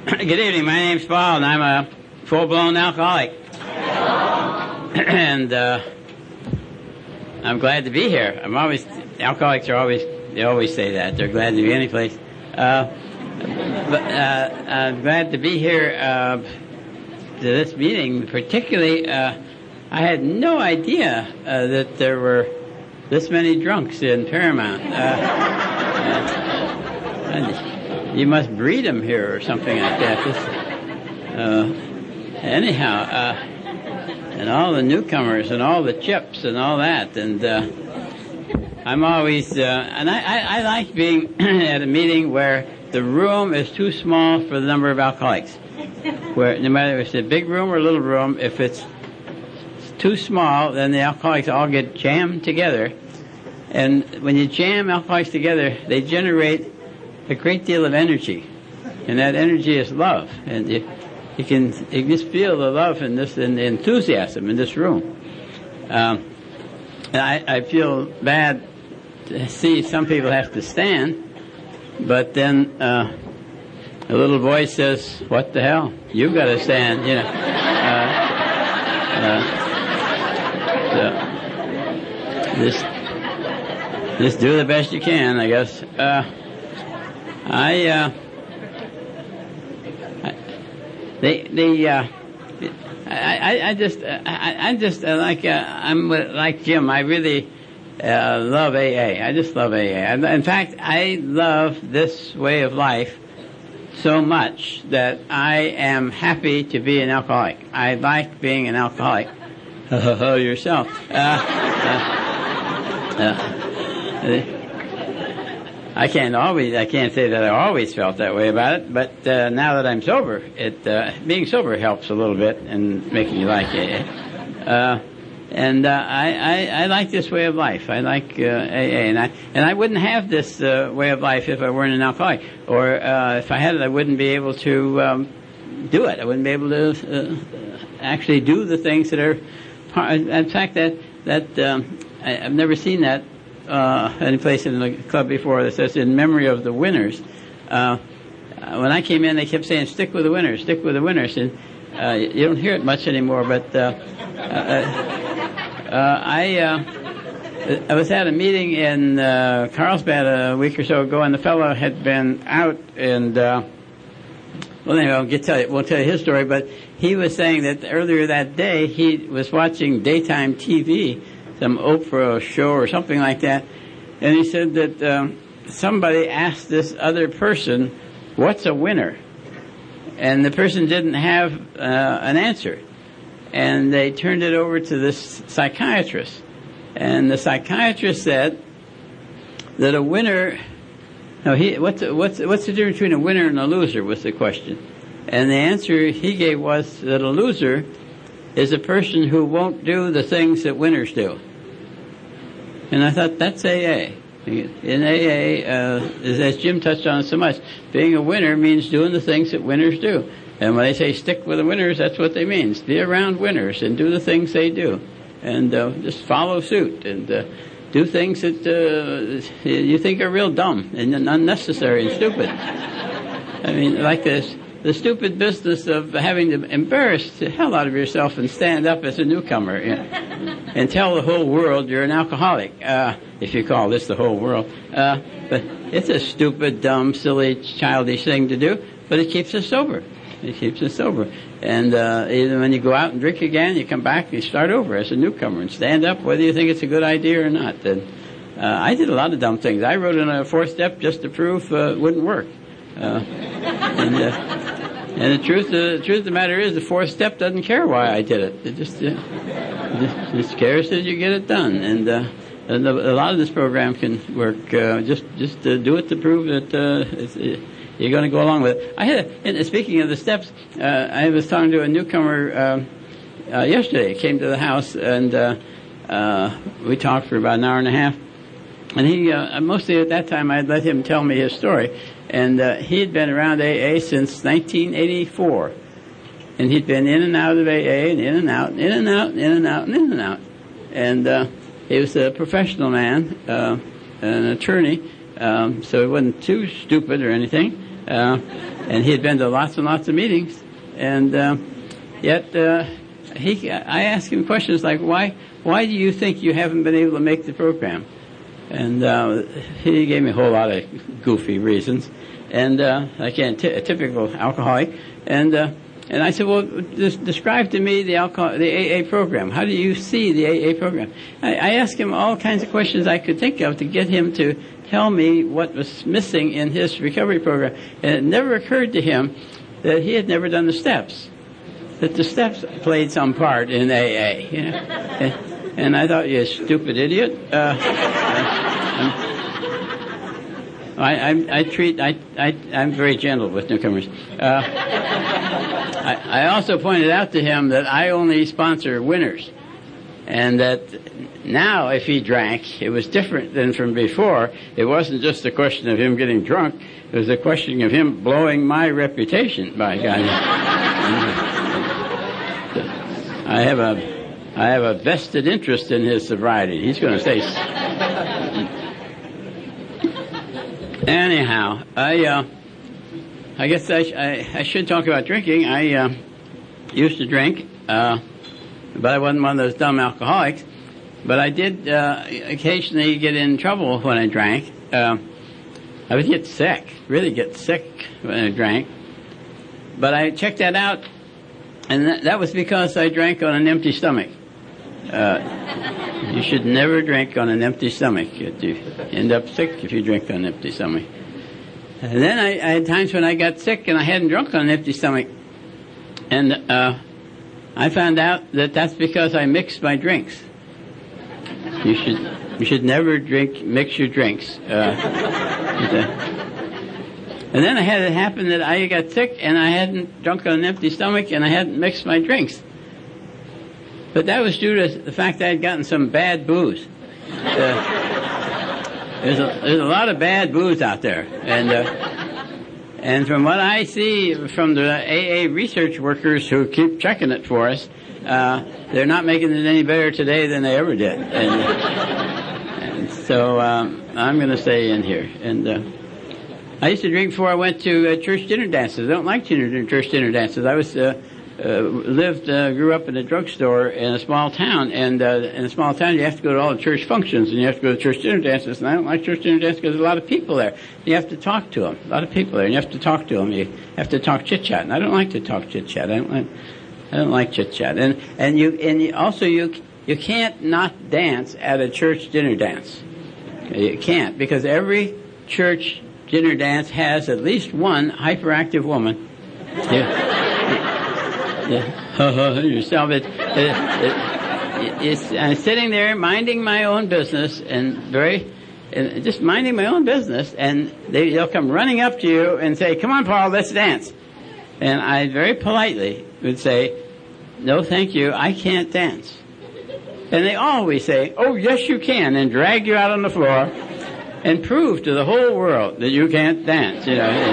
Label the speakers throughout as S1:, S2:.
S1: Good evening. My name's Paul, and I'm a full-blown alcoholic. And I'm glad to be here. Alcoholics they always say that. They're glad to be any place. But I'm glad to be here to this meeting. Particularly, I had no idea that there were this many drunks in Paramount. You must breed them here or something like that. Anyhow, and all the newcomers and all the chips and all that. And I'm always, and I like being at a meeting where the room is too small for the number of alcoholics. Where no matter if it's a big room or a little room, if it's too small, then the alcoholics all get jammed together. And when you jam alcoholics together, they generate a great deal of energy, and that energy is love, and you can just feel the love and the enthusiasm in this room. And I feel bad to see some people have to stand, but then a little voice says, "What the hell? You got to stand," you know. Just do the best you can, I guess. I'm like Jim. I really love AA. I just love AA. In fact, I love this way of life so much that I am happy to be an alcoholic. I like being an alcoholic. Yourself. I can't say that I always felt that way about it, but now that I'm sober, being sober helps a little bit in making you like AA. I like this way of life. I like AA, and I wouldn't have this way of life if I weren't an alcoholic, or if I had it, I wouldn't be able to do it. I wouldn't be able to actually do the things that are. In fact, I've never seen that. Any place in the club before that says in memory of the winners. When I came in, they kept saying, "Stick with the winners, stick with the winners," and you don't hear it much anymore. But I was at a meeting in Carlsbad a week or so ago, and the fellow had been out, and well, anyway, won't tell you his story, but he was saying that earlier that day he was watching daytime TV. Some Oprah show or something like that, and he said that somebody asked this other person, "What's a winner?" And the person didn't have an answer, and they turned it over to this psychiatrist, and the psychiatrist said that a winner. No, what's the difference between a winner and a loser? Was the question, and the answer he gave was that a loser is a person who won't do the things that winners do. And I thought, that's AA. In AA, as Jim touched on so much, being a winner means doing the things that winners do. And when they say stick with the winners, that's what they mean. Be around winners and do the things they do. And just follow suit and do things that you think are real dumb and unnecessary and stupid. I mean, like this. The stupid business of having to embarrass the hell out of yourself and stand up as a newcomer and tell the whole world you're an alcoholic, if you call this the whole world. But it's a stupid, dumb, silly, childish thing to do, but it keeps us sober. It keeps us sober. And even when you go out and drink again, you come back and you start over as a newcomer and stand up whether you think it's a good idea or not. And I did a lot of dumb things. I wrote in a 4-step just to prove it wouldn't work. And the truth of the matter is, the 4th step doesn't care why I did it. It just cares that you get it done. And a lot of this program can work. Just do it to prove that you're going to go along with it. Speaking of the steps, I was talking to a newcomer yesterday. He came to the house, and we talked for about an hour and a half. And he mostly at that time I'd let him tell me his story. And he had been around AA since 1984. And he'd been in and out of AA and in and out, and in and out, and in and out, and in and out. And he was a professional man, an attorney, so he wasn't too stupid or anything. and he had been to lots and lots of meetings, and yet I asked him questions like, why do you think you haven't been able to make the program? And he gave me a whole lot of goofy reasons, and like a typical alcoholic, and I said, well, describe to me the AA program. How do you see the AA program? I asked him all kinds of questions I could think of to get him to tell me what was missing in his recovery program. And it never occurred to him that he had never done the steps, that the steps played some part in AA. You know? And I thought, you stupid idiot. I'm very gentle with newcomers. I also pointed out to him that I only sponsor winners, and that now if he drank, it was different than from before. It wasn't just a question of him getting drunk, it was a question of him blowing my reputation, by God. I have a vested interest in his sobriety. He's going to say. Anyhow, I guess I should talk about drinking. I used to drink, but I wasn't one of those dumb alcoholics. But I did occasionally get in trouble when I drank. I would get sick, really get sick when I drank. But I checked that out, and that was because I drank on an empty stomach. You should never drink on an empty stomach. You end up sick if you drink on an empty stomach. And then I had times when I got sick and I hadn't drunk on an empty stomach. And I found out that that's because I mixed my drinks. You should never mix your drinks. And then I had it happen that I got sick and I hadn't drunk on an empty stomach and I hadn't mixed my drinks. But that was due to the fact that I had gotten some bad booze. There's a lot of bad booze out there, and from what I see from the AA research workers who keep checking it for us, they're not making it any better today than they ever did. And so I'm going to stay in here. And I used to drink before I went to church dinner dances. I don't like church dinner dances. I was grew up in a drugstore in a small town, and in a small town you have to go to all the church functions, and you have to go to church dinner dances, and I don't like church dinner dances because there's a lot of people there. You have to talk to them. A lot of people there, and you have to talk to them. You have to talk chit-chat, and I don't like to talk chit-chat. I don't like chit-chat. And you can't not dance at a church dinner dance. You can't, because every church dinner dance has at least one hyperactive woman. Yourself. I'm sitting there minding my own business and just minding my own business, and they'll come running up to you and say, "Come on, Paul, let's dance." And I very politely would say, "No, thank you, I can't dance." And they always say, "Oh, yes, you can," and drag you out on the floor and prove to the whole world that you can't dance. You know.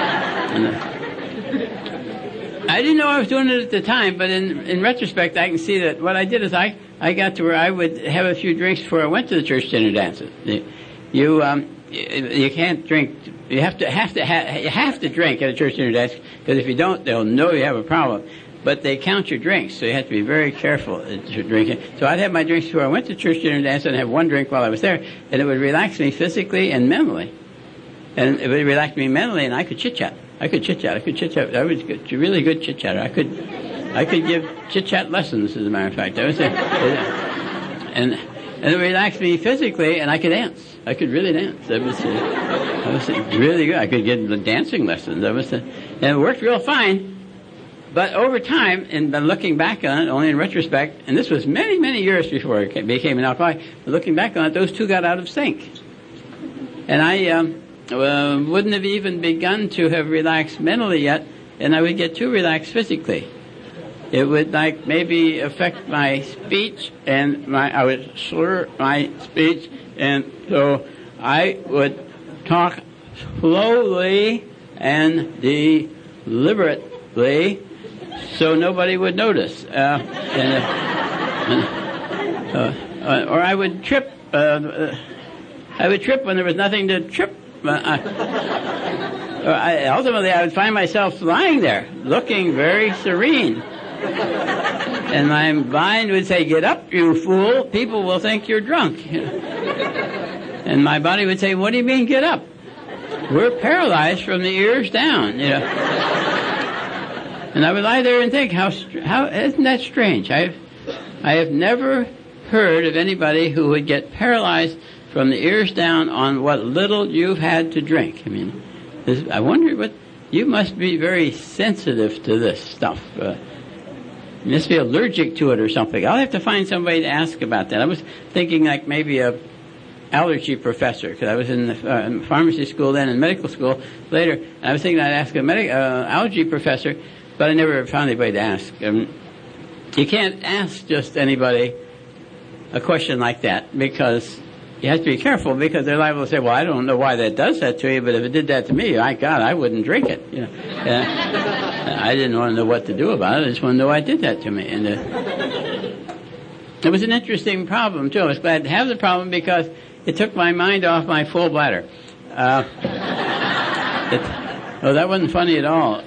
S1: I didn't know I was doing it at the time, but in retrospect, I can see that what I did is I got to where I would have a few drinks before I went to the church dinner dances. You can't drink. You have to drink at a church dinner dance, because if you don't, they'll know you have a problem. But they count your drinks, so you have to be very careful drinking. So I'd have my drinks before I went to church dinner dance, and have one drink while I was there, and it would relax me physically and mentally. And it would relax me mentally, and I could chit-chat. I was a really good chit-chatter. I could give chit-chat lessons, as a matter of fact. And it relaxed me physically, and I could dance. I could really dance. That was really good. I could get the dancing lessons. And it worked real fine. But over time, and looking back on it, only in retrospect, and this was many, many years before I became an alcoholic, but looking back on it, those two got out of sync. And I wouldn't have even begun to have relaxed mentally yet, and I would get too relaxed physically. It would maybe affect my speech, and I would slur my speech, and so I would talk slowly and deliberately so nobody would notice. Or I would trip. I would trip when there was nothing to trip But ultimately, I would find myself lying there, looking very serene. And my mind would say, "Get up, you fool. People will think you're drunk." And my body would say, "What do you mean, get up? We're paralyzed from the ears down." And I would lie there and think, how isn't that strange? I have never heard of anybody who would get paralyzed from the ears down on what little you've had to drink. I mean, I wonder you must be very sensitive to this stuff. You must be allergic to it or something. I'll have to find somebody to ask about that. I was thinking like maybe a allergy professor, because I was in the pharmacy school then and medical school later. And I was thinking I'd ask a allergy professor, but I never found anybody to ask. You can't ask just anybody a question like that, because you have to be careful, because they're liable to say, "Well, I don't know why that does that to you, but if it did that to me, my God, I wouldn't drink it." I didn't want to know what to do about it. I just want to know why it did that to me. And it was an interesting problem too. I was glad to have the problem because it took my mind off my full bladder. That wasn't funny at all.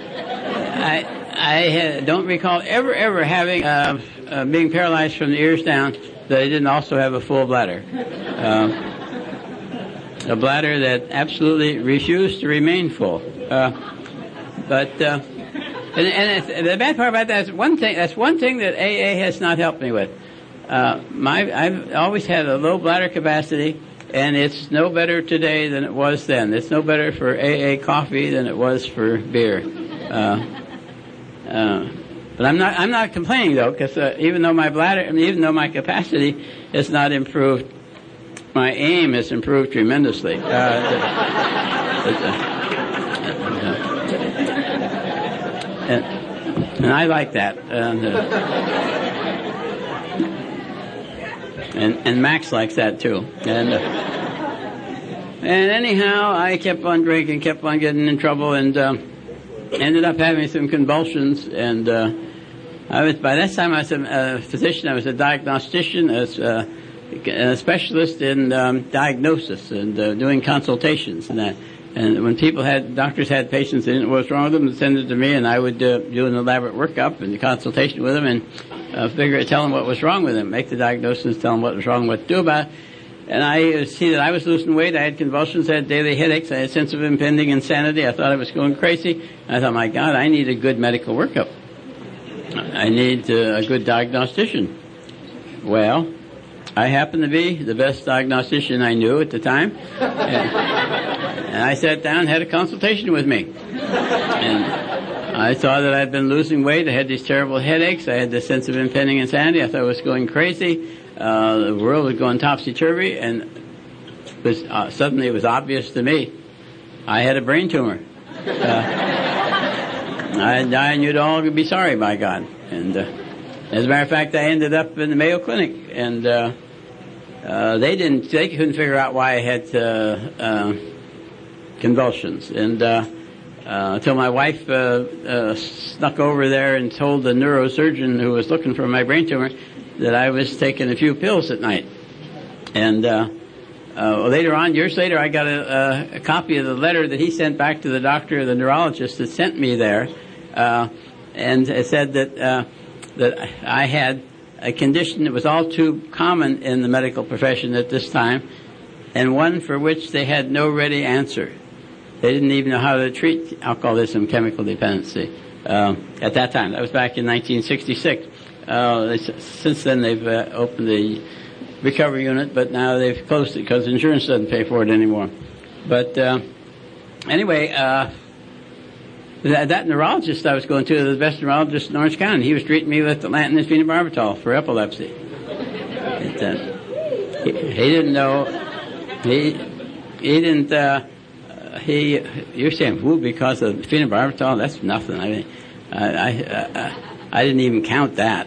S1: I don't recall ever having being paralyzed from the ears down that I didn't also have a full bladder. A bladder that absolutely refused to remain full. But the bad part about that is one thing that AA has not helped me with. I've always had a low bladder capacity, and it's no better today than it was then. It's no better for AA coffee than it was for beer. But I'm not complaining though, because even though my capacity has not improved, my aim has improved tremendously. And I like that. And Max likes that too. And anyhow, I kept on drinking, kept on getting in trouble, and ended up having some convulsions. And by that time I was a physician. I was a diagnostician, a specialist in diagnosis and doing consultations and that. And when doctors had patients that didn't know what was wrong with them, they send it to me, and I would do an elaborate workup and a consultation with them, and tell them what was wrong with them, make the diagnosis, tell them what was wrong, what to do about it. And I see that I was losing weight. I had convulsions, I had daily headaches, I had a sense of impending insanity. I thought I was going crazy. And I thought, my God, I need a good medical workup. I need a good diagnostician. Well, I happened to be the best diagnostician I knew at the time. And I sat down and had a consultation with me. And I saw that I'd been losing weight. I had these terrible headaches. I had this sense of impending insanity. I thought I was going crazy. The world was going topsy-turvy. And suddenly it was obvious to me I had a brain tumor. I'd die and you'd all be sorry, by God. And as a matter of fact, I ended up in the Mayo Clinic. And they couldn't figure out why I had convulsions. And until my wife snuck over there and told the neurosurgeon who was looking for my brain tumor that I was taking a few pills at night. And later on, years later, I got a copy of the letter that he sent back to the doctor, the neurologist that sent me there, and it said that I had a condition that was all too common in the medical profession at this time, and one for which they had no ready answer. They didn't even know how to treat alcoholism, chemical dependency, at that time. That was back in 1966. Since then, they've opened the recovery unit, but now they've closed it because insurance doesn't pay for it anymore. But anyway, that neurologist I was going to, the best neurologist in Orange County, he was treating me with Atlantin and phenobarbital for epilepsy. He didn't know. He didn't. You're saying, "Woo, because of phenobarbital? That's nothing." I mean, I didn't even count that.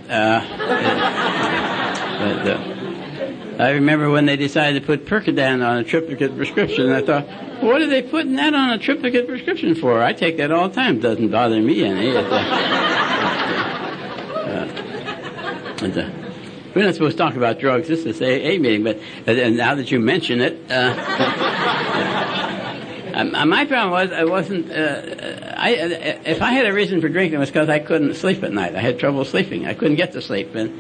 S1: I remember when they decided to put Percodan on a triplicate prescription, and I thought, what are they putting that on a triplicate prescription for? I take that all the time. It doesn't bother me any. We're not supposed to talk about drugs. This is AA meeting, but now that you mention it, My problem was I wasn't. If I had a reason for drinking, it was because I couldn't sleep at night. I had trouble sleeping. I couldn't get to sleep, and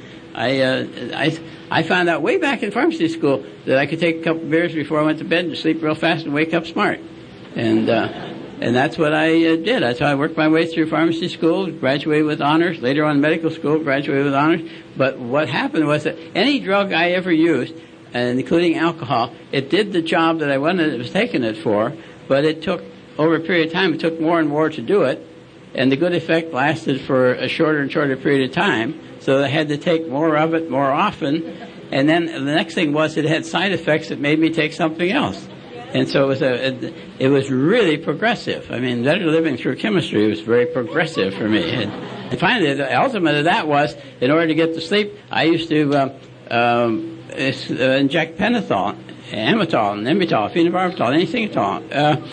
S1: I found out way back in pharmacy school that I could take a couple beers before I went to bed and sleep real fast and wake up smart, and that's what I did. That's how I worked my way through pharmacy school, graduated with honors. Later on, medical school, graduated with honors. But what happened was that any drug I ever used, and including alcohol, it did the job that I was taking it for, but it took, over a period of time, it took more and more to do it, and the good effect lasted for a shorter and shorter period of time, so I had to take more of it more often, and then the next thing was it had side effects that made me take something else. And so it was really progressive. I mean, Better Living Through Chemistry was very progressive for me. And finally, the ultimate of that was, in order to get to sleep, I used to inject pentothal, amytal, nembutal, phenobarbital, anything at all,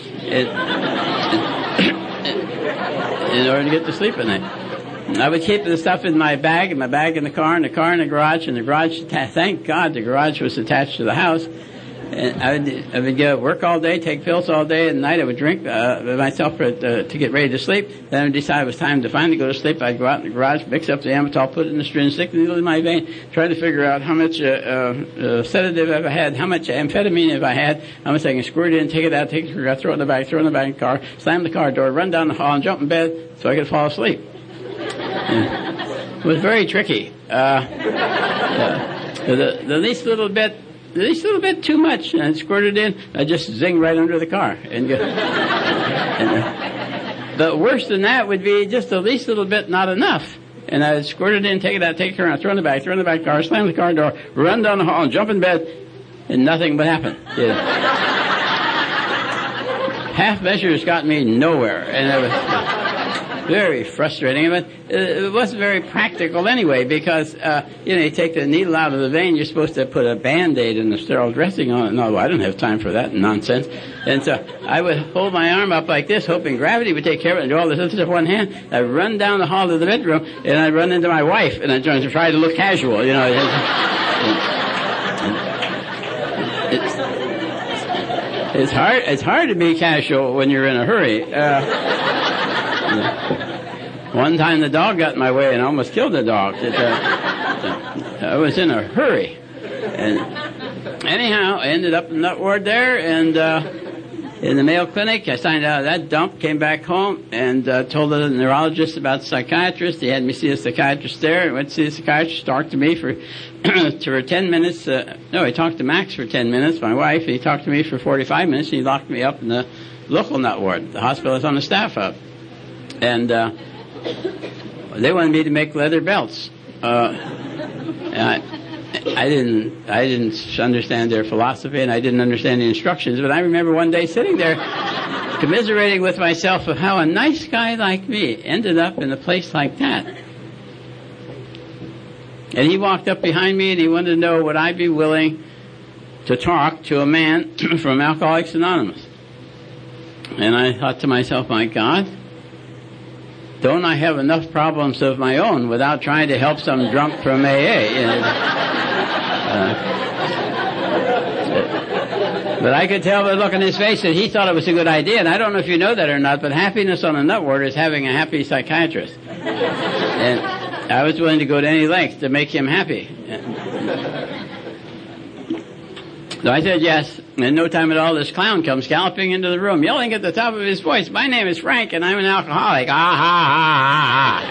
S1: in order to get to sleep at night. I would keep the stuff in my bag in the car, and the car in the garage, and the garage, thank God the garage was attached to the house. And I would go work all day, take pills all day, and at night I would drink myself to get ready to sleep. Then I would decide it was time to finally go to sleep. I'd go out in the garage, mix up the amytal, put it in the syringe, stick the needle in my vein, try to figure out how much sedative I've had, how much amphetamine have I had, how much I can squirt it in, take it out, throw it in the back of the car, slam the car door, run down the hall, and jump in bed so I could fall asleep. It was very tricky. The least little bit too much, and I'd squirt it in, I'd just zing right under the car. But worse than that would be just the least little bit not enough. And I'd squirt it in, take it out, take it around, throw it in the back car, slam the car door, run down the hall, and jump in bed, and nothing would happen. Half measures got me nowhere, and it was very frustrating. But it wasn't very practical anyway, because you take the needle out of the vein, you're supposed to put a Band-Aid and a sterile dressing on it. No, I don't have time for that nonsense. And so I would hold my arm up like this, hoping gravity would take care of it, and do all this with one hand. I'd run down the hall to the bedroom, and I'd run into my wife, and I'd try to look casual, It's hard to be casual when you're in a hurry. One time the dog got in my way and almost killed the dog. I was in a hurry. And anyhow, I ended up in that ward there, and in the Mayo Clinic, I signed out of that dump, came back home, and told the neurologist about the psychiatrist. He had me see a psychiatrist there. I went to see the psychiatrist, talked to me for 10 minutes. He talked to Max for 10 minutes, my wife. He talked to me for 45 minutes. He locked me up in the local nut ward. The hospital is on the staff up. And they wanted me to make leather belts. I didn't understand their philosophy, and I didn't understand the instructions, but I remember one day sitting there commiserating with myself of how a nice guy like me ended up in a place like that. And he walked up behind me, and he wanted to know would I be willing to talk to a man from Alcoholics Anonymous. And I thought to myself, my God, don't I have enough problems of my own without trying to help some drunk from AA? But I could tell by the look on his face that he thought it was a good idea, and I don't know if you know that or not, but happiness on a nut ward is having a happy psychiatrist. And I was willing to go to any length to make him happy. So I said yes, and in no time at all, this clown comes galloping into the room, yelling at the top of his voice, "My name is Frank, and I'm an alcoholic." Ah, ha, ha,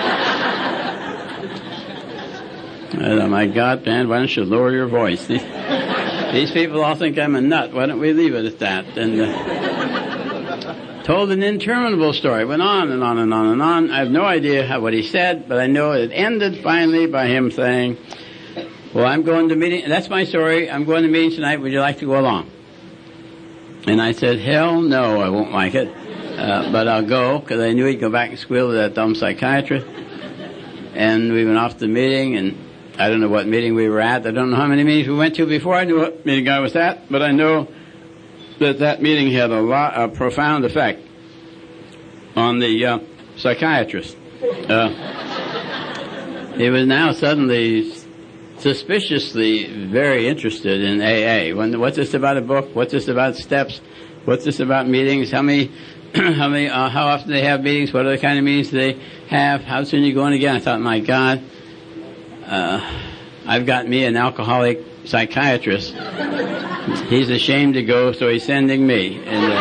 S1: ha. I thought, my God, man, why don't you lower your voice? These people all think I'm a nut. Why don't we leave it at that? And told an interminable story. Went on and on and on and on. I have no idea what he said, but I know it ended finally by him saying, "Well, I'm going to meeting. That's my story. I'm going to meeting tonight. Would you like to go along?" And I said, "Hell no, I won't like it. But I'll go," because I knew he'd go back and squeal to that dumb psychiatrist. And we went off to the meeting, and I don't know what meeting we were at. I don't know how many meetings we went to before I knew what meeting I was at, but I know that meeting had a profound effect on the psychiatrist. He was now suddenly suspiciously very interested in AA. What's this about a book? What's this about steps? what's this about meetings? How often they have meetings? What other kind of meetings do they have? How soon are you going again? I thought, my God, I've got me an alcoholic psychiatrist. He's ashamed to go, so he's sending me. And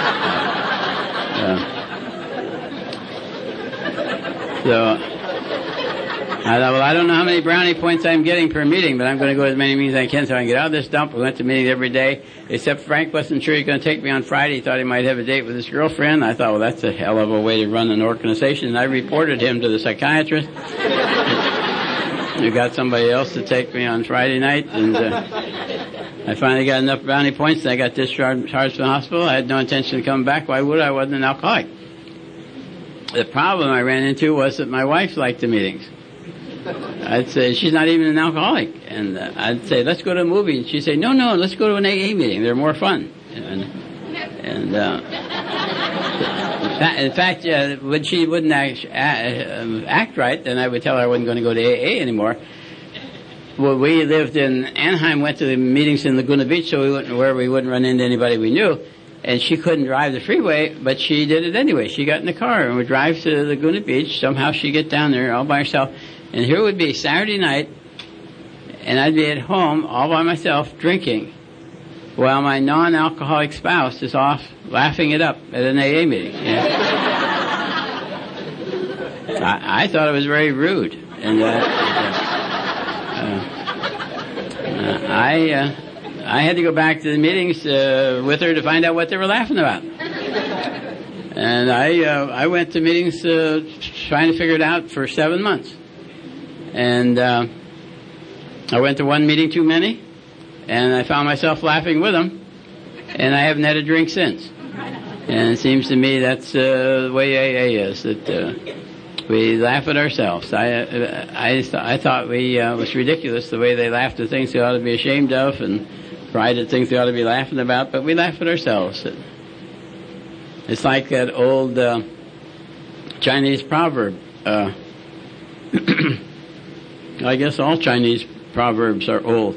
S1: so I thought, well, I don't know how many brownie points I'm getting per meeting, but I'm going to go as many meetings as I can so I can get out of this dump. We went to meetings every day, except Frank wasn't sure he was going to take me on Friday. He thought he might have a date with his girlfriend. I thought, well, that's a hell of a way to run an organization. And I reported him to the psychiatrist. You got somebody else to take me on Friday night, and I finally got enough brownie points that I got discharged from the hospital. I had no intention of coming back. Why would I? I wasn't an alcoholic. The problem I ran into was that my wife liked the meetings. I'd say, she's not even an alcoholic. And I'd say, let's go to a movie. And she'd say, no, let's go to an AA meeting. They're more fun. In fact, when she wouldn't act right, then I would tell her I wasn't going to go to AA anymore. Well, we lived in Anaheim, went to the meetings in Laguna Beach, so we wouldn't run into anybody we knew. And she couldn't drive the freeway, but she did it anyway. She got in the car and would drive to Laguna Beach. Somehow she'd get down there all by herself. And here would be Saturday night, and I'd be at home all by myself drinking, while my non-alcoholic spouse is off laughing it up at an AA meeting. I thought it was very rude, and I had to go back to the meetings with her to find out what they were laughing about. And I went to meetings trying to figure it out for 7 months. And I went to one meeting too many, and I found myself laughing with them, and I haven't had a drink since. And it seems to me that's the way AA is, that we laugh at ourselves. I thought it was ridiculous the way they laughed at things they ought to be ashamed of and cried at things they ought to be laughing about, but we laugh at ourselves. It's like that old Chinese proverb. I guess all Chinese proverbs are old.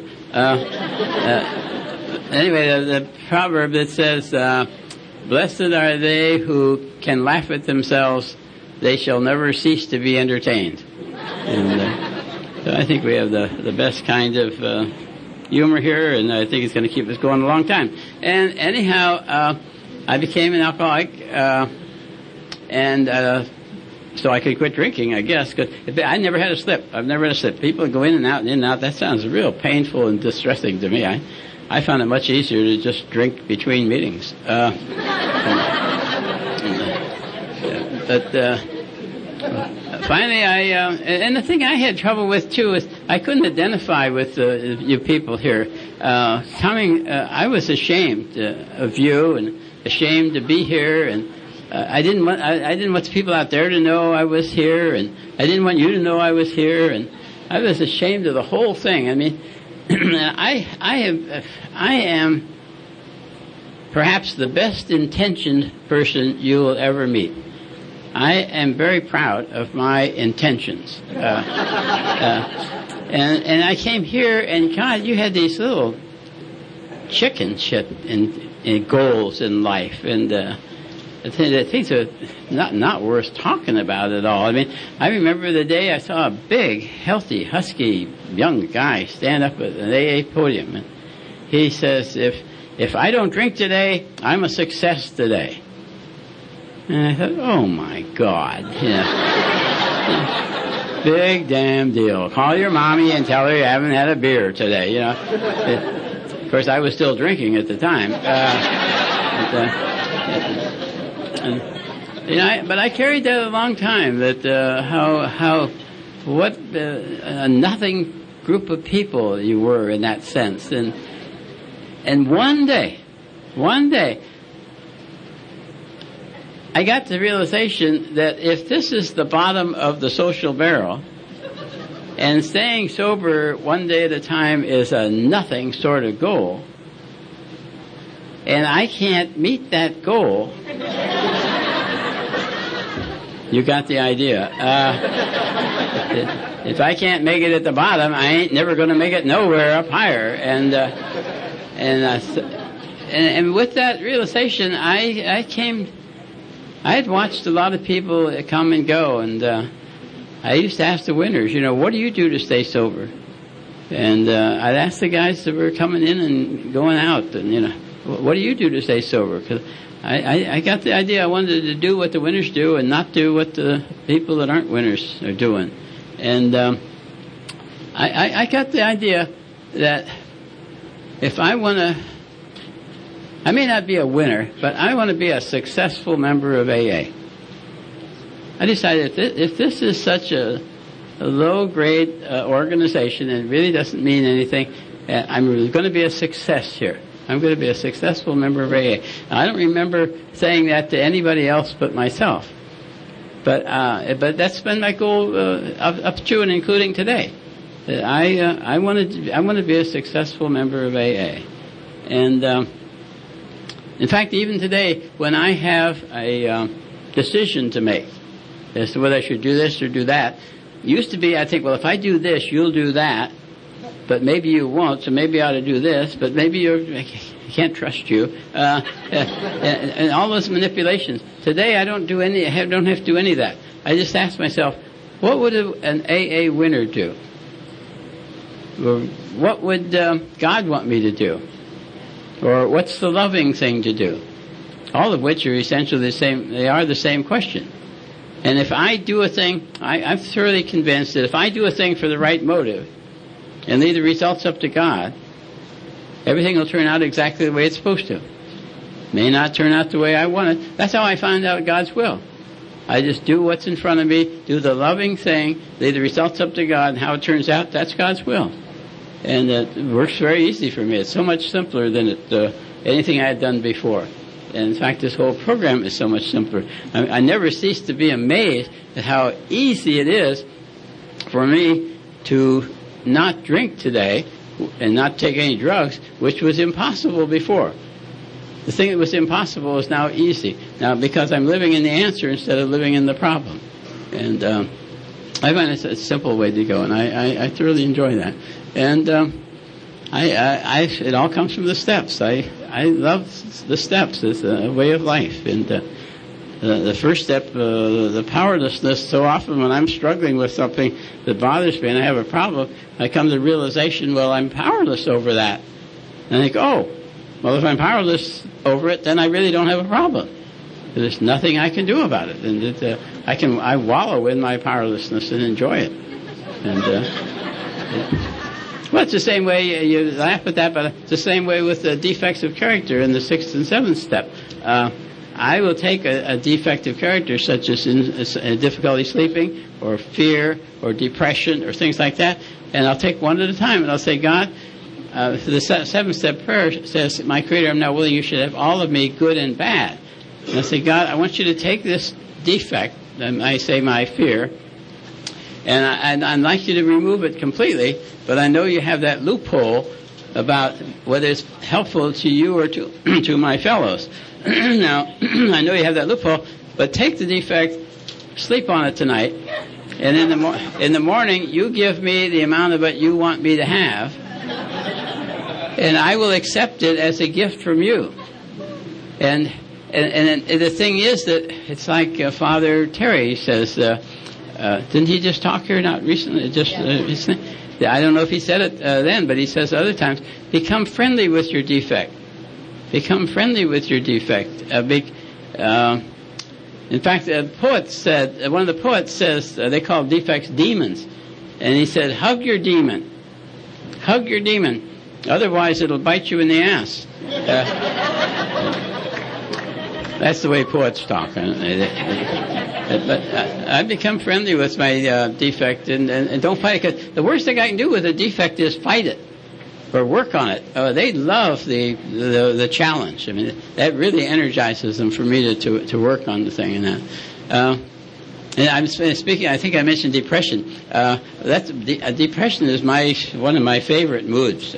S1: Anyway, the proverb that says, blessed are they who can laugh at themselves, they shall never cease to be entertained. And so I think we have the best kind of humor here, and I think it's going to keep us going a long time. And anyhow, I became an alcoholic, and so I could quit drinking, I guess. Cause I never had a slip. I've never had a slip. People go in and out and in and out. That sounds real painful and distressing to me. I found it much easier to just drink between meetings. But finally, and the thing I had trouble with too is I couldn't identify with you people here. I was ashamed of you and ashamed to be here, and I didn't want the people out there to know I was here, and I didn't want you to know I was here, and I was ashamed of the whole thing. I mean, I am perhaps the best intentioned person you will ever meet. I am very proud of my intentions. And I came here, and God, you had these little chicken shit in goals in life, and things are not worth talking about at all. I mean, I remember the day I saw a big, healthy, husky young guy stand up at an AA podium, and he says, if I don't drink today, I'm a success today. And I thought, oh my God, big damn deal. Call your mommy and tell her you haven't had a beer today, Of course, I was still drinking at the time. But I carried that a long time, that what a nothing group of people you were in that sense. And one day, I got the realization that if this is the bottom of the social barrel, and staying sober one day at a time is a nothing sort of goal, and I can't meet that goal, you got the idea. If I can't make it at the and with that realization, I had watched a lot of people come and go, and I used to ask the winners, what do you do to stay sober? And I'd ask the guys that were coming in and going out, and what do you do to stay sober? Because I got the idea I wanted to do what the winners do and not do what the people that aren't winners are doing. And I got the idea that if I want to, I may not be a winner, but I want to be a successful member of AA. I decided if this is such a low-grade organization and it really doesn't mean anything, I'm going to be a success here. I'm going to be a successful member of AA. Now, I don't remember saying that to anybody else but myself. But that's been my goal up to and including today. I want to be a successful member of AA. And in fact, even today, when I have a decision to make as to whether I should do this or do that, it used to be I think, well, if I do this, you'll do that. But maybe you won't, so maybe I ought to do this, but maybe I can't trust you. And all those manipulations. Today I don't have to do any of that. I just ask myself, what would an AA winner do? Or what would God want me to do? Or what's the loving thing to do? All of which are essentially the same, they are the same question. And if I do a thing, I'm thoroughly convinced that if I do a thing for the right motive, and leave the results up to God, everything will turn out exactly the way it's supposed to. May not turn out the way I want it. That's how I find out God's will. I just do what's in front of me, do the loving thing, leave the results up to God, and how it turns out, that's God's will. And it works very easy for me. It's so much simpler than anything I had done before. And in fact, this whole program is so much simpler. I never cease to be amazed at how easy it is for me to not drink today and not take any drugs, which was impossible before. The thing that was impossible is now easy. Now, because I'm living in the answer instead of living in the problem. And I find it's a simple way to go, and I thoroughly enjoy that. And it all comes from the steps. I love the steps as a way of life. And the first step, the powerlessness, so often when I'm struggling with something that bothers me and I have a problem, I come to the realization, well, I'm powerless over that. And I think, oh, well, if I'm powerless over it, then I really don't have a problem. There's nothing I can do about it. And I wallow in my powerlessness and enjoy it. And, well, it's the same way, you laugh at that, but it's the same way with the defects of character in the 6th and 7th step. I will take a defective character such as difficulty sleeping or fear or depression or things like that, and I'll take one at a time and I'll say, God, the 7th-step prayer says, my Creator, I'm now willing you should have all of me, good and bad. And I say, God, I want you to take this defect, and I say my fear, and I'd like you to remove it completely, but I know you have that loophole about whether it's helpful to you or to my fellows. Now, I know you have that loophole, but take the defect, sleep on it tonight, and in the morning, you give me the amount of it you want me to have, and I will accept it as a gift from you. And the thing is that it's like Father Terry says, didn't he just talk here not recently? I don't know if he said it then, but he says other times, become friendly with your defect. Become friendly with your defect. In fact, one of the poets says, they call defects demons. And he said, hug your demon. Hug your demon. Otherwise, it'll bite you in the ass. That's the way poets talk. But I become friendly with my defect and don't fight it. 'Cause the worst thing I can do with a defect is fight it or work on it. They love the challenge. I mean, that really energizes them for me to work on the thing and that. And I'm speaking. I think I mentioned depression. Depression is one of my favorite moods.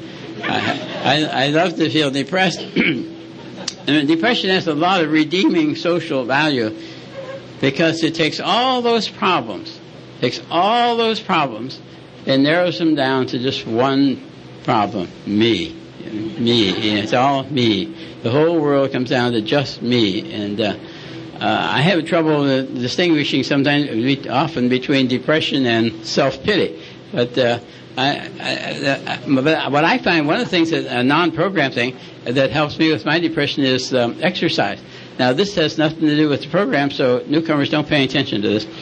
S1: I love to feel depressed. And depression has a lot of redeeming social value because it takes all those problems, and narrows them down to just one problem, me. Me. It's all me. The whole world comes down to just me. And I have trouble distinguishing sometimes, often between depression and self-pity. But what I find, one of the things that a non-program thing that helps me with my depression is exercise. Now, this has nothing to do with the program, so newcomers don't pay attention to this.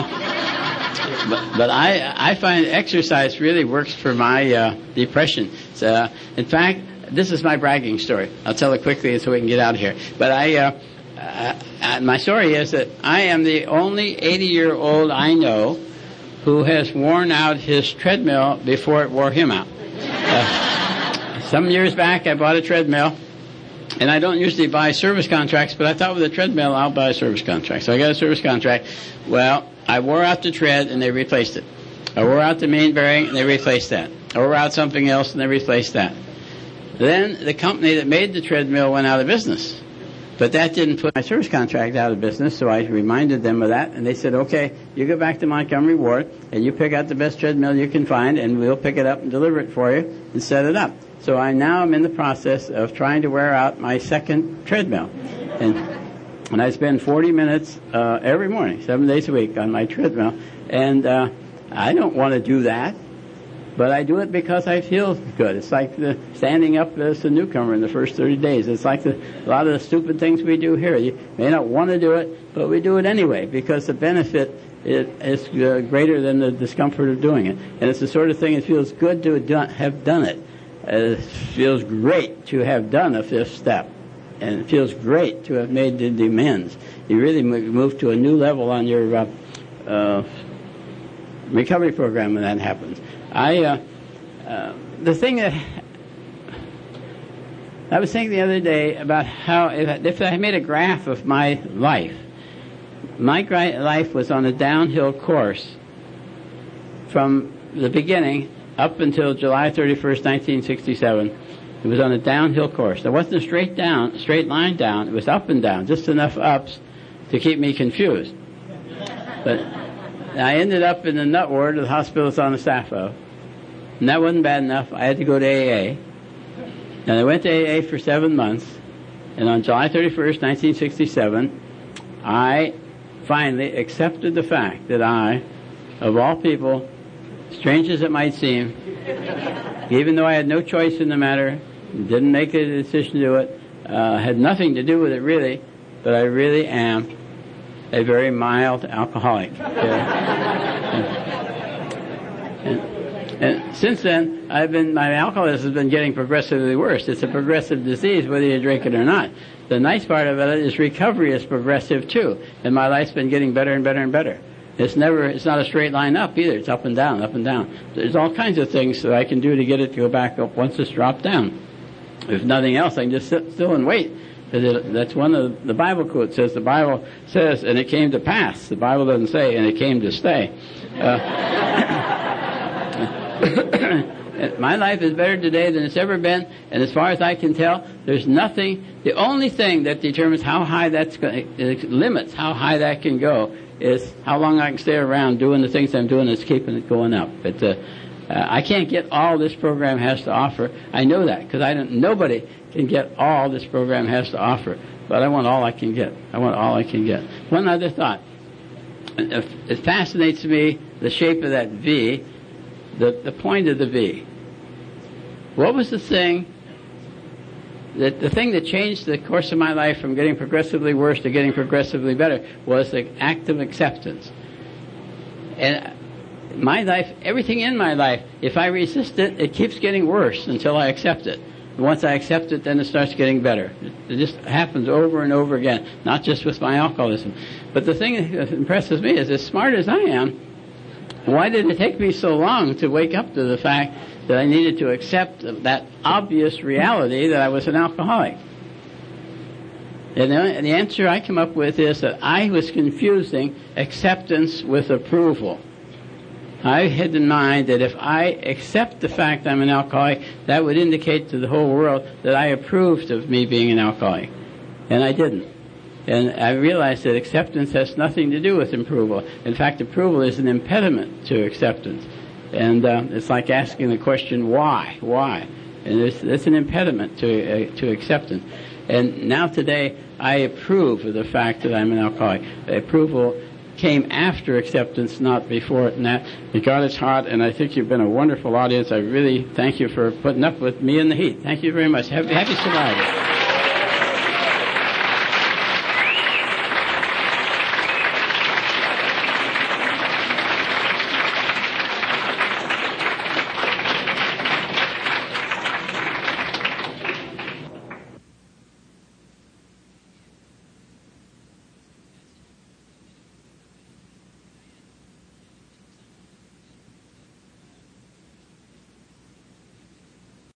S1: But I find exercise really works for my depression. So, in fact, this is my bragging story. I'll tell it quickly so we can get out of here. But my story is that I am the only 80-year-old I know who has worn out his treadmill before it wore him out. Some years back, I bought a treadmill, and I don't usually buy service contracts, but I thought with a treadmill, I'll buy a service contract. So I got a service contract. Well, I wore out the tread, and they replaced it. I wore out the main bearing, and they replaced that. I wore out something else, and they replaced that. Then the company that made the treadmill went out of business. But that didn't put my service contract out of business, so I reminded them of that, and they said, okay, you go back to Montgomery Ward, and you pick out the best treadmill you can find, and we'll pick it up and deliver it for you and set it up. So I now am in the process of trying to wear out my second treadmill. And I spend 40 minutes every morning, 7 days a week, on my treadmill, and I don't want to do that. But I do it because I feel good. It's like standing up as a newcomer in the first 30 days. It's like a lot of the stupid things we do here. You may not want to do it, but we do it anyway because the benefit is greater than the discomfort of doing it. And it's the sort of thing it feels good to have done it. It feels great to have done a fifth step. And it feels great to have made the amends. You really move to a new level on your recovery program when that happens. The thing that I was thinking the other day about how if I made a graph of my life was on a downhill course from the beginning up until July 31st, 1967. It was on a downhill course. There wasn't a straight line down. It was up and down, just enough ups to keep me confused. But I ended up in the nut ward of the hospital of San Astafo. And that wasn't bad enough. I had to go to AA. And I went to AA for 7 months. And on July 31st, 1967, I finally accepted the fact that I, of all people, strange as it might seem, even though I had no choice in the matter, didn't make a decision to do it, had nothing to do with it really, but I really am a very mild alcoholic. And since then, my alcoholism has been getting progressively worse. It's a progressive disease, whether you drink it or not. The nice part of it is recovery is progressive too, and my life's been getting better and better and better. It's not a straight line up either. It's up and down, up and down. There's all kinds of things that I can do to get it to go back up once it's dropped down. If nothing else, I can just sit still and wait. That's one of the Bible quotes. The Bible says, and it came to pass. The Bible doesn't say, and it came to stay. My life is better today than it's ever been, and as far as I can tell, there's nothing. The only thing that determines how high limits how high that can go is how long I can stay around doing the things I'm doing that's keeping it going up. But I can't get all this program has to offer. I know that because nobody can get all this program has to offer. But I want all I can get. I want all I can get. One other thought. It fascinates me, the shape of that V, the point of the V. What was the thing that changed the course of my life from getting progressively worse to getting progressively better was the act of acceptance. And my life, everything in my life, if I resist it, it keeps getting worse until I accept it. And once I accept it, then it starts getting better. It just happens over and over again, not just with my alcoholism. But the thing that impresses me is, as smart as I am, why did it take me so long to wake up to the fact that I needed to accept that obvious reality that I was an alcoholic? And the answer I come up with is that I was confusing acceptance with approval. I had in mind that if I accept the fact I'm an alcoholic, that would indicate to the whole world that I approved of me being an alcoholic. And I didn't. And I realized that acceptance has nothing to do with approval. In fact, approval is an impediment to acceptance. And it's like asking the question, why? Why? and it's an impediment to acceptance. And now today, I approve of the fact that I'm an alcoholic. The approval came after acceptance, not before it. And that God is hard, and I think you've been a wonderful audience. I really thank you for putting up with me in the heat. Thank you very much. Happy survivors.